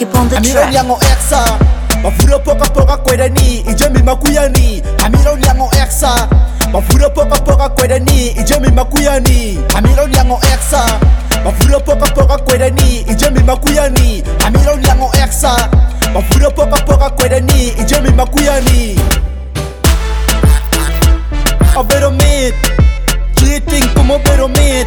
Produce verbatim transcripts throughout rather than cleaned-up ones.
keep on the Amiro track. nyango exa Mafuro poka poka kweda ni Ijemi makuya ni Amiro nyango exa Mafuro poka poka kweda ni Ijemi makuya ni Amiro nyango exa Mafuro poka poka kweda ni Ijemi makuya ni Amiro nyango exa Mafuro poka poka kweda ni Ijemi makuya ni A better meat Cheating como better meat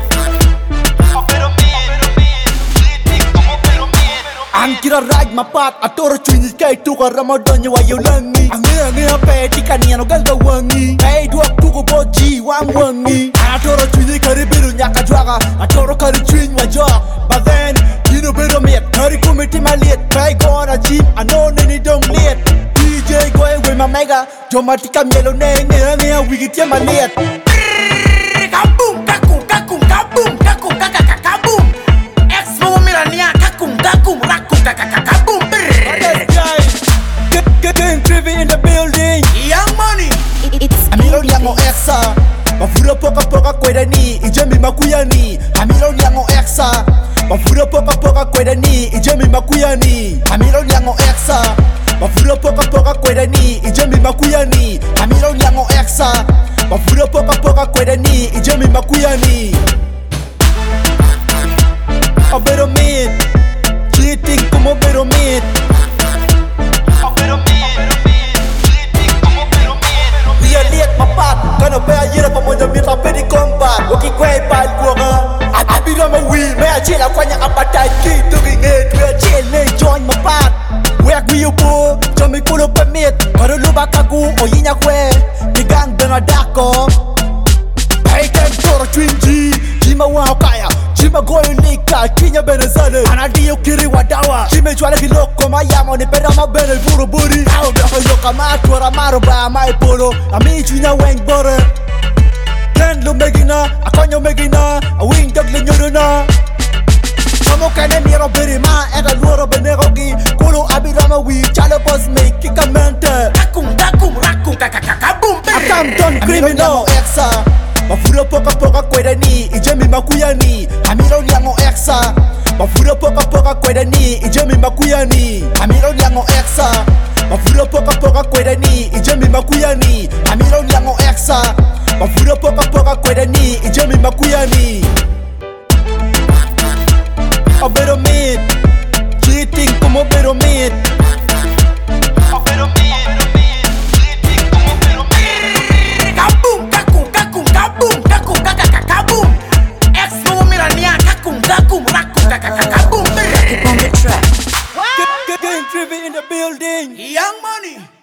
Angkira raj mapat atoro chunyi kai tuka Ramadan wa yolangi Ange ange ape tika niano galga wangi Kai duak tuko boji wang wangi Atoro chunyi kari biru nyaka jwaga Atoro kari chunyi wa jok But then kino bero miet Kari kumiti maliet Kai gona jim ano nini dong liet D J goe we ma mega Joma tika mielo ne nge ange a wigi tia maliet Kaboom kakum kakum kaboom kakum kakakakaboom Expo milania kakum kakum rakum kakakakaboom. Getting trippy in the building Young Money. It's Amiro nyango exa Mafuro poka poka kweda ni Ijemi makuya ni Amiro nyango exa Mafuro poka poka kweda ni Ijemi makuya ni Amiro nyango exa Mafuro poka poka kweda ni Ijemi makuya ni Amiro nyango exa Mafuro poka poka kweda ni Ijemi makuya ni A better meat Cheating como better meat Dia lihat mapat Kana bea yira pamoja mita pedi combat Waki kwei bal guanga Abira ma wheel Mea chila kwanya apatai ki Tugi ngit Wea chile join mapat Wek mi yupo Jami kulo pamit Karo luba kagu Oyinya kwe Tigang denga dako Hey ten toro twinji Jima wao kaya Jima goyo lika Kinya benezane Anadiyo kiri wadawa Jime chwale kiloko Mayamo ni pera mabene Buru buri Kao dako yoka Matura maro ba mai polo Ami chunya weng bore Ken lo megina Akonyo megina Awing dag le nyorona Kamo kene niro biri ma Eda luoro benerogi Kulo abirama wi Chalo boss me Kika mente Kakum kakum rakum kakakakaboom. Akam don criminal exa Mafuro poka poka kweda ni Ijemi makuya ni Amiro nyango exa Mafuro poka poka kweda ni Ijemi makuya ni Amiro nyango exa Mafuro poka poka kweda ni Ijemi makuya ni Amiro nyango exa Mafuro poka poka kweda ni Ijemi makuya ni A better meat Cheating como better meat Kaboom kakum kakum kaboom kakum kakakakaboom Expo milania kakum kakum rakum kakakakaboom. keep on the track. Getting trippy in the building Young Money.